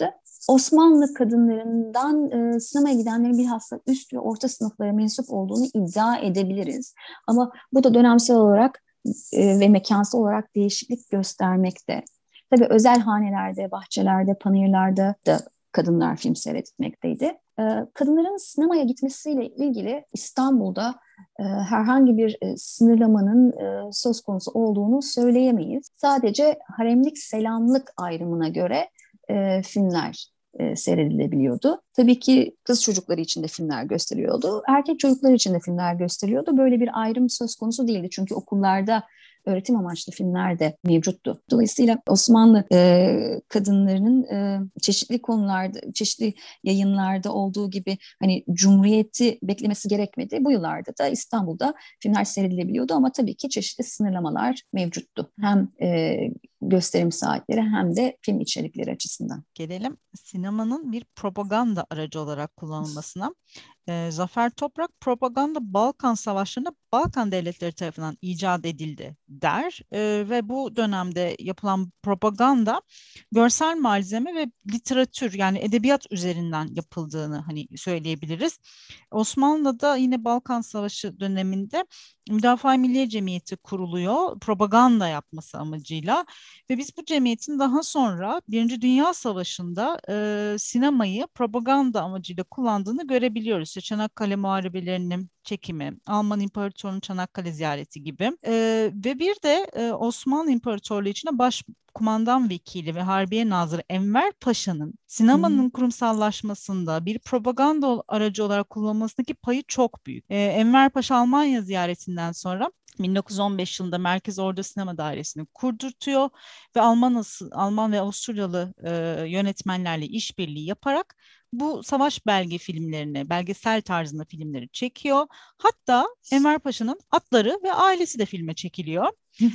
Osmanlı kadınlarından e, sinemaya gidenlerin bilhassa üst ve orta sınıflara mensup olduğunu iddia edebiliriz. Ama bu da dönemsel olarak e, ve mekansal olarak değişiklik göstermekte. Tabii özel hanelerde, bahçelerde, panayırlarda da kadınlar film seyretmekteydi. E, kadınların sinemaya gitmesiyle ilgili İstanbul'da e, herhangi bir e, sınırlamanın e, söz konusu olduğunu söyleyemeyiz. Sadece haremlik selamlık ayrımına göre e, filmler e, seyredilebiliyordu. Tabii ki kız çocukları için de filmler gösteriyordu. Erkek çocuklar için de filmler gösteriyordu. Böyle bir ayrım söz konusu değildi. Çünkü okullarda öğretim amaçlı filmler de mevcuttu. Dolayısıyla Osmanlı e, kadınlarının e, çeşitli konularda, çeşitli yayınlarda olduğu gibi hani Cumhuriyeti beklemesi gerekmedi. Bu yıllarda da İstanbul'da filmler seyredilebiliyordu ama tabii ki çeşitli sınırlamalar mevcuttu. Hem e, gösterim saatleri hem de film içerikleri açısından. Gelelim sinemanın bir propaganda aracı olarak kullanılmasına. E, Zafer Toprak, propaganda Balkan Savaşları'nda Balkan devletleri tarafından icat edildi der e, ve bu dönemde yapılan propaganda görsel malzeme ve literatür, yani edebiyat üzerinden yapıldığını hani söyleyebiliriz. Osmanlı'da yine Balkan Savaşı döneminde Müdafaa-i Milliye Cemiyeti kuruluyor propaganda yapması amacıyla ve biz bu cemiyetin daha sonra Birinci Dünya Savaşı'nda e, sinemayı propaganda amacıyla kullandığını görebiliyoruz. İşte Çanakkale Muharebelerinin çekimi, Alman İmparatorluğu'nun Çanakkale ziyareti gibi. E, ve bir de e, Osmanlı İmparatorluğu içinde Başkumandan Vekili ve Harbiye Nazırı Enver Paşa'nın sinemanın kurumsallaşmasında bir propaganda aracı olarak kullanılmasındaki payı çok büyük. E, Enver Paşa Almanya ziyaretinden sonra bin dokuz yüz on beş yılında Merkez Ordu Sinema Dairesi'ni kurdurtuyor ve Alman, Alman ve Avusturyalı e, yönetmenlerle işbirliği yaparak bu savaş belge filmlerini, belgesel tarzında filmleri çekiyor. Hatta Enver Paşa'nın atları ve ailesi de filme çekiliyor.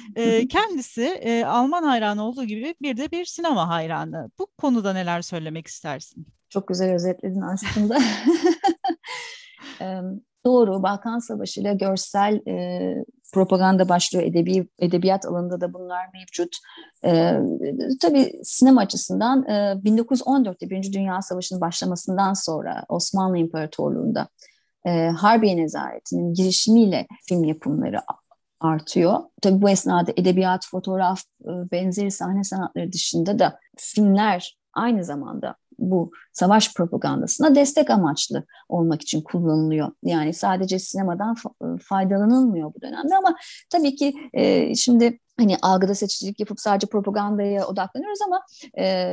E, kendisi e, Alman hayranı olduğu gibi bir de bir sinema hayranı. Bu konuda neler söylemek istersin? Çok güzel özetledin aslında. Doğru, Balkan Savaşı ile görsel e, propaganda başlıyor. Edebi, edebiyat alanında da bunlar mevcut. E, tabii sinema açısından e, bin dokuz yüz on dörtte Birinci Dünya Savaşı'nın başlamasından sonra Osmanlı İmparatorluğu'nda e, Harbiye Nezareti'nin girişimiyle film yapımları artıyor. Tabii bu esnada edebiyat, fotoğraf, e, benzeri sahne sanatları dışında da filmler aynı zamanda bu savaş propagandasına destek amaçlı olmak için kullanılıyor. Yani sadece sinemadan faydalanılmıyor bu dönemde ama tabii ki e, şimdi hani algıda seçicilik yapıp sadece propagandaya odaklanıyoruz ama e,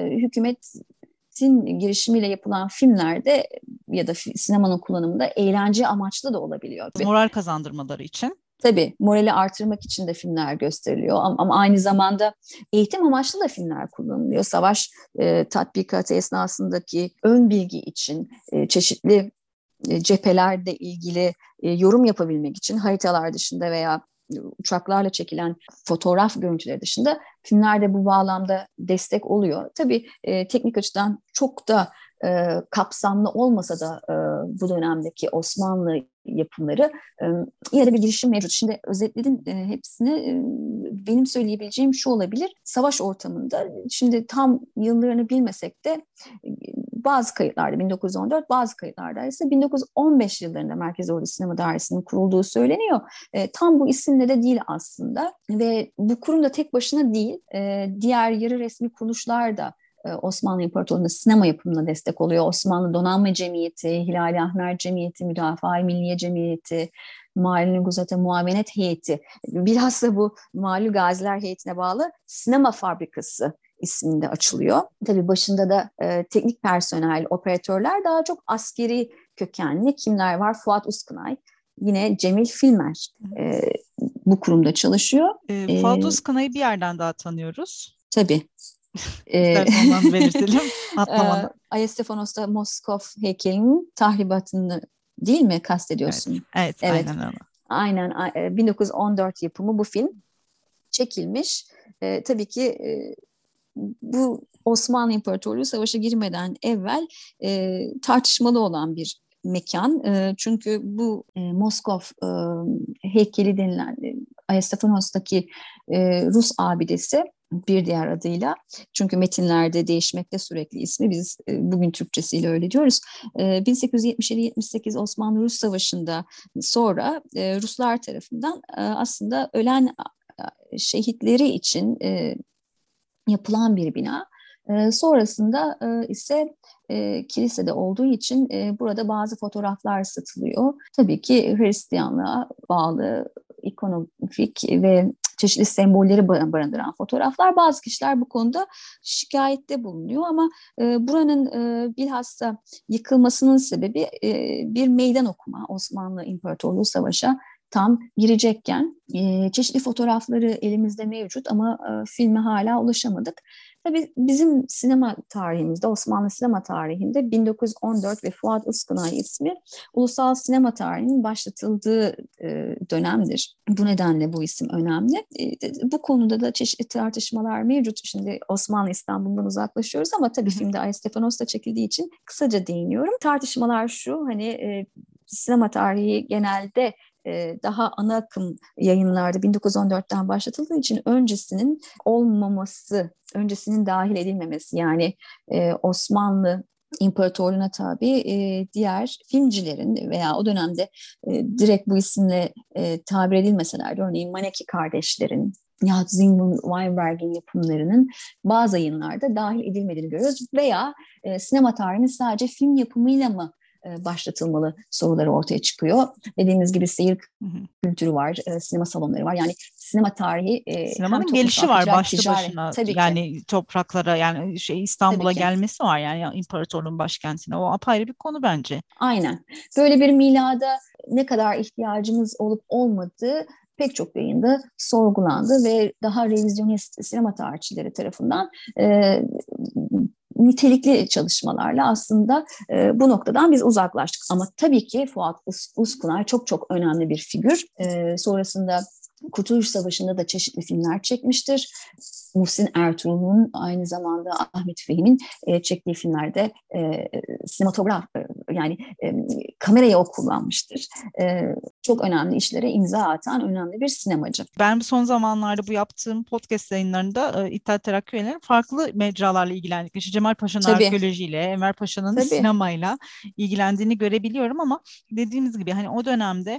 hükümetin girişimiyle yapılan filmlerde ya da sinemanın kullanımında eğlence amaçlı da olabiliyor. Moral kazandırmaları için. Tabii morali artırmak için de filmler gösteriliyor ama, ama aynı zamanda eğitim amaçlı da filmler kullanılıyor. Savaş e, tatbikatı esnasındaki ön bilgi için e, çeşitli e, cephelerle ilgili e, yorum yapabilmek için haritalar dışında veya uçaklarla çekilen fotoğraf görüntüleri dışında filmlerde bu bağlamda destek oluyor. Tabii e, teknik açıdan çok da e, kapsamlı olmasa da e, bu dönemdeki Osmanlı yapımları e, yine de bir girişim mevcut. Şimdi özetledin e, hepsini. E, benim söyleyebileceğim şu olabilir. Savaş ortamında şimdi tam yıllarını bilmesek de e, bazı kayıtlarda bin dokuz yüz on dört, bazı kayıtlarda ise bin dokuz yüz on beş yıllarında Merkez Ordu Sinema Dairesi'nin kurulduğu söyleniyor. E, tam bu isimle de değil aslında ve bu kurum da tek başına değil. E, diğer yarı resmi kuruluşlar da Osmanlı İmparatorluğu'nda sinema yapımına destek oluyor. Osmanlı Donanma Cemiyeti, Hilal-i Ahmer Cemiyeti, Müdafaa-i Milliye Cemiyeti, Mali Nuguzat'a Muavenet Heyeti. Bilhassa bu Mali Gaziler Heyeti'ne bağlı Sinema Fabrikası isminde açılıyor. Tabii başında da e, teknik personel, operatörler daha çok askeri kökenli kimler var? Fuat Uskınay, yine Cemil Filmer e, bu kurumda çalışıyor. E, Fuat Uskınay'ı bir yerden daha tanıyoruz. Tabii. İstersen ondan belirtelim, atlamadan. Ayasofya'da Moskov heykelinin tahribatını değil mi kastediyorsun? Evet, evet, evet. Aynen öyle. Aynen, bin dokuz yüz on dört yapımı bu film çekilmiş. E, tabii ki e, bu Osmanlı İmparatorluğu savaşa girmeden evvel e, tartışmalı olan bir mekan. E, çünkü bu e, Moskov e, heykeli denilen e, Ayasofya'daki e, Rus abidesi bir diğer adıyla. Çünkü metinlerde değişmekte sürekli ismi. Biz e, bugün Türkçesiyle öyle diyoruz. E, bin sekiz yüz yetmiş yedi yetmiş sekiz Osmanlı-Rus Savaşı'nda sonra e, Ruslar tarafından e, aslında ölen e, şehitleri için e, yapılan bir bina. E, sonrasında e, ise e, kilisede olduğu için e, burada bazı fotoğraflar satılıyor. Tabii ki Hristiyanlığa bağlı, ikonografik ve çeşitli sembolleri barındıran fotoğraflar. Bazı kişiler bu konuda şikayette bulunuyor ama e, buranın e, bilhassa yıkılmasının sebebi e, bir meydan okuma. Osmanlı İmparatorluğu savaşa tam girecekken e, çeşitli fotoğrafları elimizde mevcut ama e, filme hala ulaşamadık. Tabii bizim sinema tarihimizde, Osmanlı sinema tarihinde bin dokuz yüz on dört ve Fuat Uskunay ismi ulusal sinema tarihinin başlatıldığı e, dönemdir. Bu nedenle bu isim önemli. E, bu konuda da çeşitli tartışmalar mevcut. Şimdi Osmanlı İstanbul'dan uzaklaşıyoruz ama tabii filmde Aystefanos da çekildiği için kısaca değiniyorum. Tartışmalar şu, hani e, sinema tarihi genelde daha ana akım yayınlarda bin dokuz yüz on dörtten başlatıldığı için öncesinin olmaması, öncesinin dahil edilmemesi, yani e, Osmanlı İmparatorluğu'na tabi e, diğer filmcilerin veya o dönemde e, direkt bu isimle e, tabir edilmeseler de, örneğin Maneki kardeşlerin ya Zygmunt Weinberg'in yapımlarının bazı yayınlarda dahil edilmediğini görüyoruz veya e, sinema tarihinin sadece film yapımıyla mı başlatılmalı soruları ortaya çıkıyor. Dediğimiz gibi seyir hı hı. kültürü var, e, sinema salonları var. Yani sinema tarihi e, sinemanın gelişi var ticaret, başlı ticari, başına. tabii Yani ki. topraklara, yani şey İstanbul'a gelmesi var, yani imparatorluğun başkentine. O apayrı bir konu bence. Aynen. Böyle bir milada ne kadar ihtiyacımız olup olmadığı pek çok yayında sorgulandı ve daha revizyonist sinema tarihçileri tarafından e, nitelikli çalışmalarla aslında e, bu noktadan biz uzaklaştık. Ama tabii ki Fuat Uskunay çok çok önemli bir figür. E, sonrasında Kurtuluş Savaşı'nda da çeşitli filmler çekmiştir. Muhsin Ertuğrul'un aynı zamanda Ahmet Fehim'in e, çektiği filmlerde e, sinematograf e, yani e, kamerayı o kullanmıştır. E, çok önemli işlere imza atan önemli bir sinemacı. Ben son zamanlarda bu yaptığım podcast yayınlarında e, İttihat Terakki üyeleri farklı mecralarla ilgilendik. İşte Cemal Paşa'nın Tabii. arkeolojiyle, Enver Paşa'nın Tabii. sinemayla ilgilendiğini görebiliyorum ama dediğimiz gibi hani o dönemde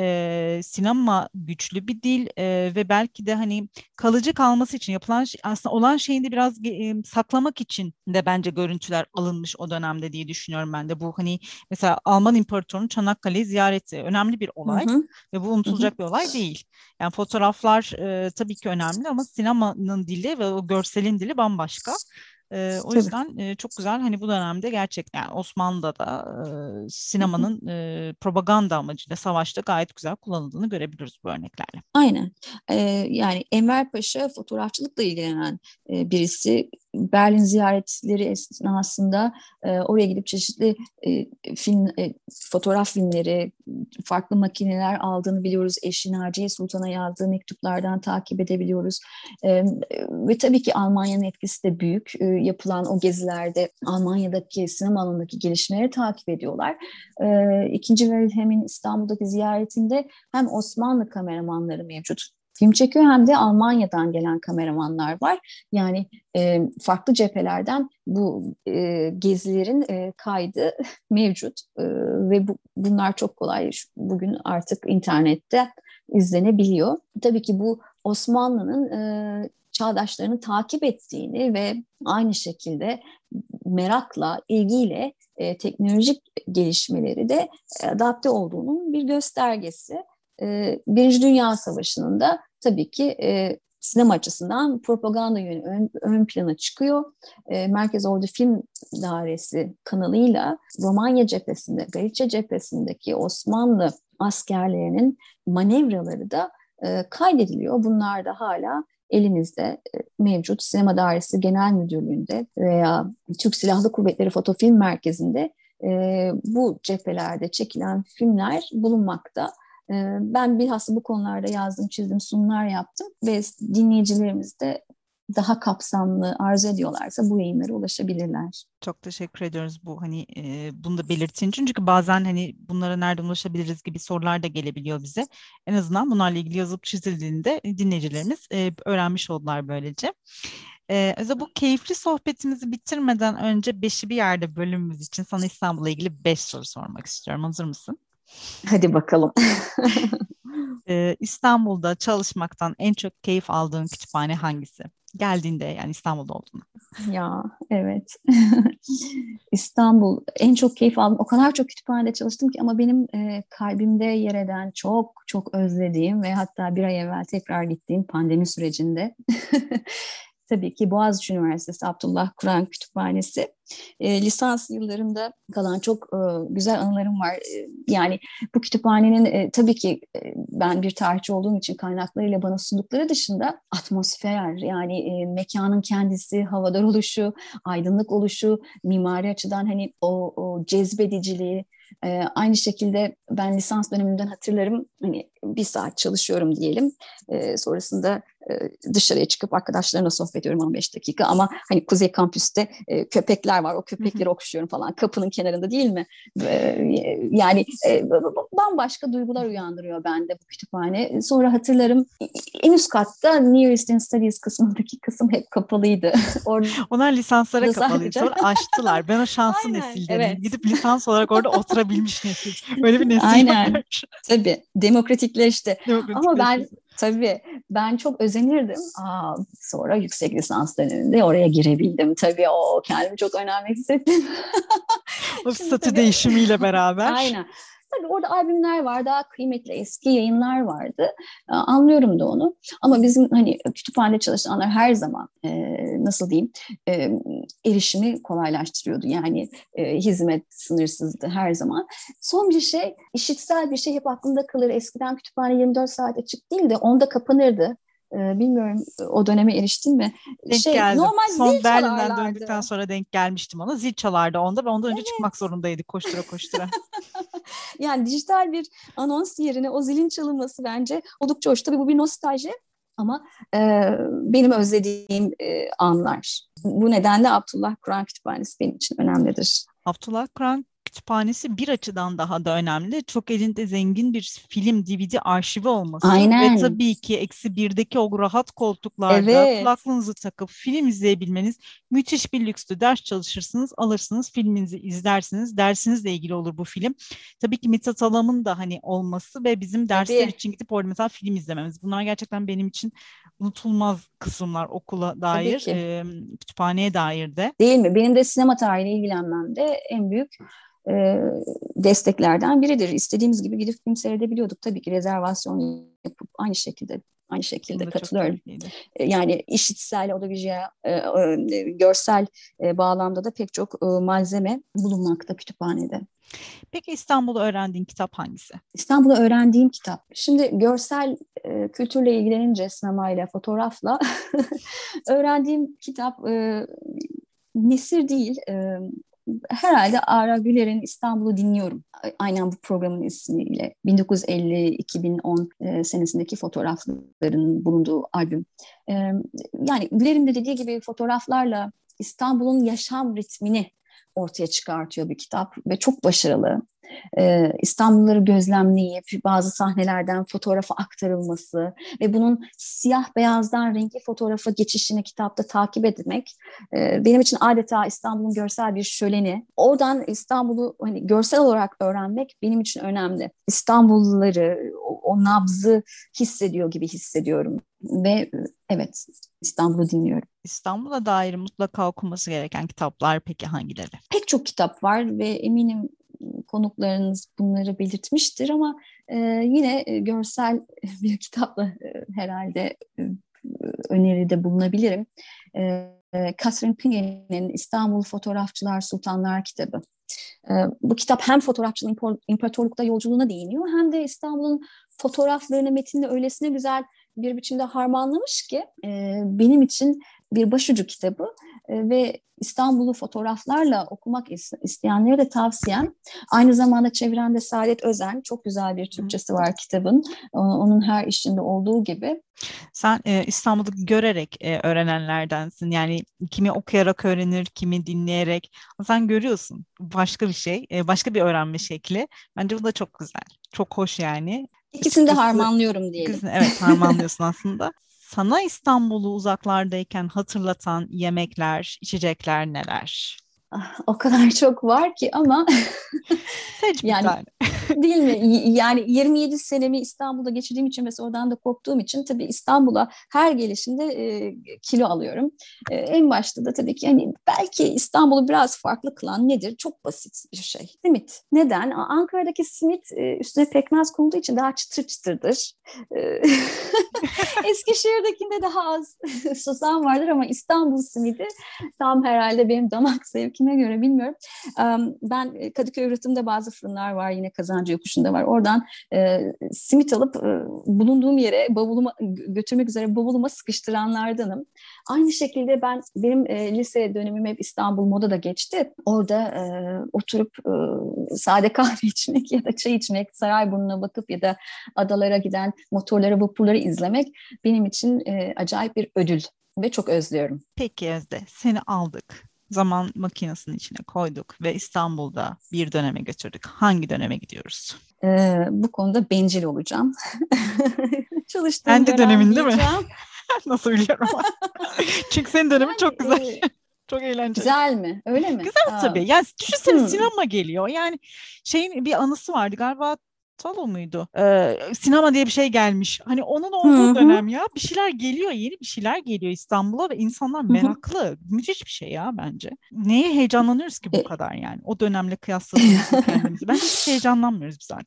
e, sinema güçlü bir dil e, ve belki de hani kalıcı kalması için yapılan, aslında olan şeyini de biraz e, saklamak için de bence görüntüler alınmış o dönemde diye düşünüyorum ben de. Bu hani mesela Alman İmparatorluğu'nun Çanakkale'yi ziyareti önemli bir olay hı hı. ve bu unutulacak hı hı. bir olay değil. Yani fotoğraflar e, tabii ki önemli ama sinemanın dili ve o görselin dili bambaşka. E, o yüzden e, çok güzel hani bu dönemde gerçekten yani Osmanlı'da da e, sinemanın e, propaganda amacıyla savaşta gayet güzel kullanıldığını görebiliyoruz bu örneklerle. Aynen. Ee, yani Enver Paşa fotoğrafçılıkla ilgilenen e, birisi. Berlin ziyaretleri esnasında e, oraya gidip çeşitli e, film, e, fotoğraf filmleri, farklı makineler aldığını biliyoruz. Eşi Naciye Sultan'a yazdığı mektuplardan takip edebiliyoruz. E, ve tabii ki Almanya'nın etkisi de büyük. E, yapılan o gezilerde Almanya'daki sinema alanındaki gelişmeleri takip ediyorlar. E, İkinci Wilhelm'in İstanbul'daki ziyaretinde hem Osmanlı kameramanları mevcut film çekiyor hem de Almanya'dan gelen kameramanlar var. Yani e, farklı cephelerden bu e, gezilerin e, kaydı mevcut e, ve bu, bunlar çok kolay bugün artık internette izlenebiliyor. Tabii ki bu Osmanlı'nın e, çağdaşlarını takip ettiğini ve aynı şekilde merakla, ilgiyle e, teknolojik gelişmeleri de adapte olduğunun bir göstergesi. E, Birinci Dünya Savaşı'nın da tabii ki e, sinema açısından propaganda yönü ön, ön plana çıkıyor. E, Merkez Ordu Film Dairesi kanalıyla Romanya cephesinde, Galicia cephesindeki Osmanlı askerlerinin manevraları da e, kaydediliyor. Bunlar da hala elimizde e, mevcut. Sinema Dairesi Genel Müdürlüğü'nde veya Türk Silahlı Kuvvetleri Fotofilm Merkezi'nde e, bu cephelerde çekilen filmler bulunmakta. Ben bilhassa bu konularda yazdım, çizdim, sunumlar yaptım ve dinleyicilerimiz de daha kapsamlı arzu ediyorlarsa bu yayınlara ulaşabilirler. Çok teşekkür ediyoruz bu hani e, bunu da belirttiğin için. Çünkü bazen hani bunlara nereden ulaşabiliriz gibi sorular da gelebiliyor bize. En azından bunlarla ilgili yazıp çizildiğinde dinleyicilerimiz e, öğrenmiş oldular böylece. E, Özde, bu keyifli sohbetimizi bitirmeden önce Beşi Bir Yerde bölümümüz için sana İstanbul'la ilgili beş soru sormak istiyorum. Hazır mısın? Hadi bakalım. E, İstanbul'da çalışmaktan en çok keyif aldığın kütüphane hangisi? Geldiğinde, yani İstanbul'da olduğunda. Ya evet. İstanbul en çok keyif aldım. O kadar çok kütüphanede çalıştım ki ama benim e, kalbimde yer eden çok çok özlediğim ve hatta bir ay evvel tekrar gittiğim pandemi sürecinde tabii ki Boğaziçi Üniversitesi Abdullah Kur'an Kütüphanesi. E, lisans yıllarında kalan çok e, güzel anılarım var. E, yani bu kütüphanenin e, tabii ki e, ben bir tarihçi olduğum için kaynaklarıyla bana sundukları dışında atmosfer, yani e, mekanın kendisi, havadar oluşu, aydınlık oluşu, mimari açıdan hani o, o cezbediciliği, e, aynı şekilde ben lisans dönemimden hatırlarım, hani bir saat çalışıyorum diyelim. E, sonrasında e, dışarıya çıkıp arkadaşlarımla sohbet ediyorum on beş dakika ama hani Kuzey Kampüs'te e, köpekler var. O köpekleri okşuyorum falan. Kapının kenarında değil mi? Ee, yani e, bambaşka duygular uyandırıyor bende bu kütüphane. Sonra hatırlarım en üst katta Near Eastern Studies kısmındaki kısım hep kapalıydı. Orada Onlar lisanslara kapalıydı. sadece... Sonra açtılar. Ben o şanslı Aynen, nesildenim. evet. Gidip lisans olarak orada oturabilmiş nesil. Öyle bir nesil Aynen. var. Tabii demokratikleşti. Ama ben Demokratikleşmesi. tabii ben çok özenirdim. Aa, sonra yüksek lisans döneminde oraya girebildim. Tabii o kendimi çok önemli hissettim. O Şimdi statü tabii değişimiyle beraber. aynen. Tabii orada albümler var, daha kıymetli eski yayınlar vardı. Ee, Anlıyorum da onu. Ama bizim hani kütüphanede çalışanlar her zaman e, nasıl diyeyim e, erişimi kolaylaştırıyordu. Yani e, hizmet sınırsızdı her zaman. Son bir şey, işitsel bir şey hep aklımda kalır. Eskiden kütüphane yirmi dört saat açık değil de onda kapanırdı. Ee, bilmiyorum o döneme eriştin mi? Denk Şey, geldim. normal Son zil Berlin'den döndükten çalarlardı. sonra denk gelmiştim ona. Zil çalardı onda ve ondan önce çıkmak Evet. zorundaydı koştura koştura. Yani dijital bir anons yerine o zilin çalınması bence oldukça hoş. Tabii bu bir nostalji ama e, benim özlediğim e, anlar. Bu nedenle Abdullah Kur'an Kütüphanesi benim için önemlidir. Abdullah Kur'an Kütüphanesi bir açıdan daha da önemli. Çok elinde zengin bir film, D V D arşivi olması ve Aynen. tabii ki eksi birdeki o rahat koltuklarda Evet. kulaklığınızı takıp film izleyebilmeniz müthiş bir lükstü. Ders çalışırsınız, alırsınız, filminizi izlersiniz. Dersinizle ilgili olur bu film. Tabii ki Mithat Alam'ın da hani olması ve bizim dersler Tabii. için gidip orada mesela film izlememiz. Bunlar gerçekten benim için unutulmaz kısımlar okula Tabii dair, ki. e, kütüphaneye dair de. Değil mi? Benim de sinema tarihiyle ilgilenmemde en büyük e, desteklerden biridir. İstediğimiz gibi gidip film seyredebiliyorduk. Tabii ki rezervasyon yapıp aynı şekilde aynı Bu şekilde da çok katılıyorum. keyifliydi. E, Yani işitsel, audiovisual, e, e, görsel e, bağlamda da pek çok e, malzeme bulunmakta kütüphanede. Peki İstanbul'da öğrendiğin kitap hangisi? İstanbul'da öğrendiğim kitap. Şimdi görsel e, kültürle ilgilenince sinemayla, fotoğrafla öğrendiğim kitap e, Nesir değil. E, herhalde Ara Güler'in İstanbul'u dinliyorum. Aynen bu programın ismiyle. bin dokuz yüz elli iki bin on e, senesindeki fotoğrafların bulunduğu albüm. E, yani Güler'in de dediği gibi fotoğraflarla İstanbul'un yaşam ritmini ortaya çıkartıyor bir kitap ve çok başarılı. Ee, İstanbulluları gözlemleyip bazı sahnelerden fotoğrafa aktarılması ve bunun siyah beyazdan renkli fotoğrafa geçişini kitapta takip etmek e, benim için adeta İstanbul'un görsel bir şöleni. Oradan İstanbul'u hani görsel olarak öğrenmek benim için önemli. İstanbulluları o, o nabzı hissediyor gibi hissediyorum ve evet, İstanbul'u dinliyorum. İstanbul'a dair mutlaka okunması gereken kitaplar peki hangileri? Pek çok kitap var ve eminim konuklarınız bunları belirtmiştir ama e, yine e, görsel bir kitapla e, herhalde e, öneride bulunabilirim. E, e, Catherine Pinget'in İstanbul Fotoğrafçılar Sultanlar kitabı. E, bu kitap hem fotoğrafçılığın imparatorlukta yolculuğuna değiniyor hem de İstanbul'un fotoğraflarını metinde öylesine güzel bir biçimde harmanlamış ki e, benim için bir başucu kitabı. e, ve İstanbul'u fotoğraflarla okumak isteyenlere de tavsiyem. Aynı zamanda çevrende Saadet Özen, çok güzel bir Türkçesi var kitabın. Onun her işinde olduğu gibi. Sen e, İstanbul'u görerek e, öğrenenlerdensin. Yani kimi okuyarak öğrenir, kimi dinleyerek. Sen görüyorsun başka bir şey, e, başka bir öğrenme şekli. Bence bu da çok güzel, çok hoş yani. İkisini de Açıkçası, harmanlıyorum diyelim. ikisini, evet, harmanlıyorsun aslında. Sana İstanbul'u uzaklardayken hatırlatan yemekler, içecekler neler? O kadar çok var ki ama Seç bir yani tane. değil mi? Yani yirmi yedi senemi İstanbul'da geçirdiğim için ve sonradan da korktuğum için tabii İstanbul'a her gelişimde e, kilo alıyorum. E, en başta da tabii ki hani belki İstanbul'u biraz farklı kılan nedir? Çok basit bir şey. Simit. Neden? Ankara'daki simit e, üstüne pekmez konulduğu için daha çıtır çıtırdır. E, Eskişehir'dekinde daha az susam vardır ama İstanbul simidi tam herhalde benim damak zevkime göre, bilmiyorum. Ben Kadıköy üretimde bazı fırınlar var, yine Kazancı Yokuşu'nda var. Oradan e, simit alıp e, bulunduğum yere bavuluma götürmek üzere bavuluma sıkıştıranlardanım. Aynı şekilde ben benim e, lise dönemim hep İstanbul Moda'da geçti. Orada e, oturup e, sade kahve içmek ya da çay içmek, Sarayburnu'na bakıp ya da adalara giden motorları, vapurları izlemek benim için e, acayip bir ödül ve çok özlüyorum. Peki Özde, seni aldık. Zaman makinesinin içine koyduk ve İstanbul'da bir döneme götürdük. Hangi döneme gidiyoruz? Ee, bu konuda bencil olacağım. Çalıştığım Kendi dönem dönemin değil mi? diyeceğim. Nasıl biliyorum ama. Çünkü senin dönemin Yani çok güzel. e, Çok eğlenceli. güzel mi? Öyle mi? Güzel Aa, tabii. Yani düşünsene, hmm. sinema geliyor. Yani şeyin bir anısı vardı galiba, Talo muydu? Ee, sinema diye bir şey gelmiş. Hani onun Hı olduğu hı. dönem ya. Bir şeyler geliyor, yeni bir şeyler geliyor İstanbul'a ve insanlar Hı hı. meraklı. Müthiş bir şey ya bence. Neye heyecanlanıyoruz ki bu E, kadar yani? O dönemle kıyasladığımızda kendimizi. Bence hiç heyecanlanmıyoruz biz zaten.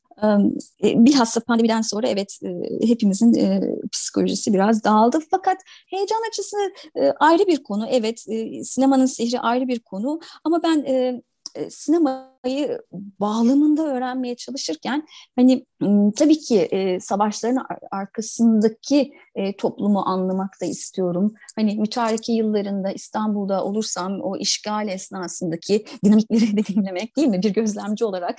e, Bilhassa pandemiden sonra evet, e, hepimizin e, psikolojisi biraz dağıldı. Fakat heyecan açısı e, ayrı bir konu. Evet, e, sinemanın sihri ayrı bir konu. Ama ben e, e, sinemayı bağlamında öğrenmeye çalışırken hani m, tabii ki e, savaşların ar- arkasındaki e, toplumu anlamak da istiyorum. Hani mütareke yıllarında İstanbul'da olursam o işgal esnasındaki dinamikleri de dinlemek, değil mi? Bir gözlemci olarak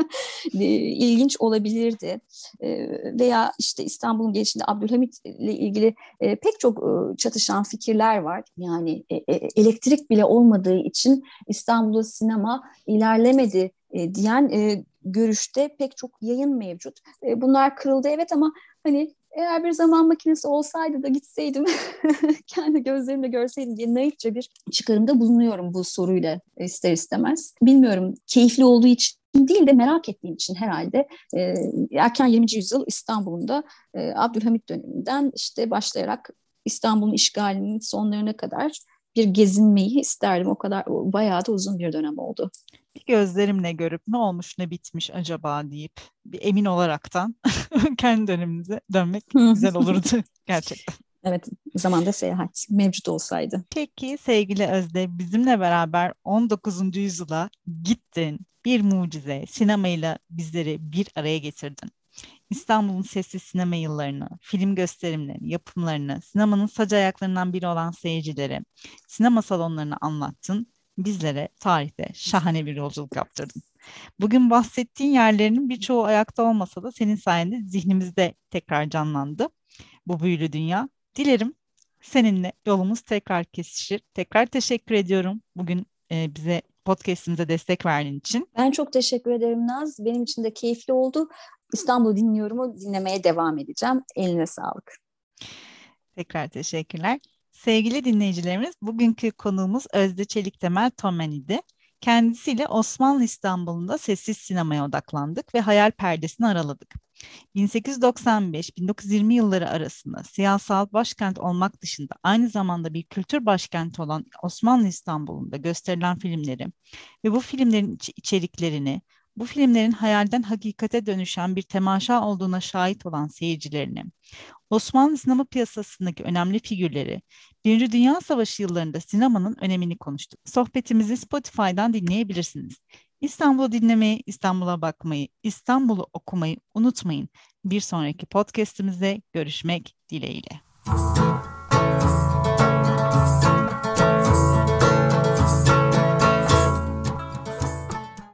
e, ilginç olabilirdi. E, veya işte İstanbul'un gelişinde Abdülhamit ile ilgili e, pek çok e, çatışan fikirler var. Yani e, e, elektrik bile olmadığı için İstanbul'da sinema ilerlemedi e, diyen e, görüşte pek çok yayın mevcut. E, bunlar kırıldı evet, ama hani eğer bir zaman makinesi olsaydı da gitseydim kendi gözlerimle görseydim diye naifçe bir çıkarımda bulunuyorum bu soruyla ister istemez. Bilmiyorum, keyifli olduğu için değil de merak ettiğim için herhalde e, erken yirminci yüzyıl İstanbul'unda e, Abdülhamit döneminden işte başlayarak İstanbul'un işgalinin sonlarına kadar bir gezinmeyi isterdim. O kadar, o bayağı da uzun bir dönem oldu. Bir gözlerimle görüp ne olmuş ne bitmiş acaba deyip bir emin olaraktan kendi dönemimize dönmek güzel olurdu gerçekten. Evet, zamanda seyahat mevcut olsaydı. Peki sevgili Özde, bizimle beraber on dokuzuncu yüzyıla gittin. Bir mucize, sinemayla bizleri bir araya getirdin. İstanbul'un sessiz sinema yıllarını, film gösterimlerini, yapımlarını, sinemanın sac ayaklarından biri olan seyircileri, sinema salonlarını anlattın. Bizlere tarihte şahane bir yolculuk yaptırdın. Bugün bahsettiğin yerlerinin birçoğu ayakta olmasa da senin sayende zihnimizde tekrar canlandı bu büyülü dünya. Dilerim seninle yolumuz tekrar kesişir. Tekrar teşekkür ediyorum bugün e, bize podcast'imize destek verdiğin için. Ben çok teşekkür ederim Naz. Benim için de keyifli oldu. İstanbul dinliyorumu dinlemeye devam edeceğim. Eline sağlık. Tekrar teşekkürler. Sevgili dinleyicilerimiz, bugünkü konuğumuz Özde Çeliktemel Tomen idi. Kendisiyle Osmanlı İstanbul'unda sessiz sinemaya odaklandık ve hayal perdesini araladık. bin sekiz yüz doksan beş bin dokuz yüz yirmi yılları arasında siyasal başkent olmak dışında aynı zamanda bir kültür başkenti olan Osmanlı İstanbul'unda gösterilen filmleri ve bu filmlerin iç- içeriklerini, bu filmlerin hayalden hakikate dönüşen bir temaşa olduğuna şahit olan seyircilerini, Osmanlı sinema piyasasındaki önemli figürleri, Birinci Dünya Savaşı yıllarında sinemanın önemini konuştuk. Sohbetimizi Spotify'dan dinleyebilirsiniz. İstanbul'u dinlemeyi, İstanbul'a bakmayı, İstanbul'u okumayı unutmayın. Bir sonraki podcast'imizde görüşmek dileğiyle.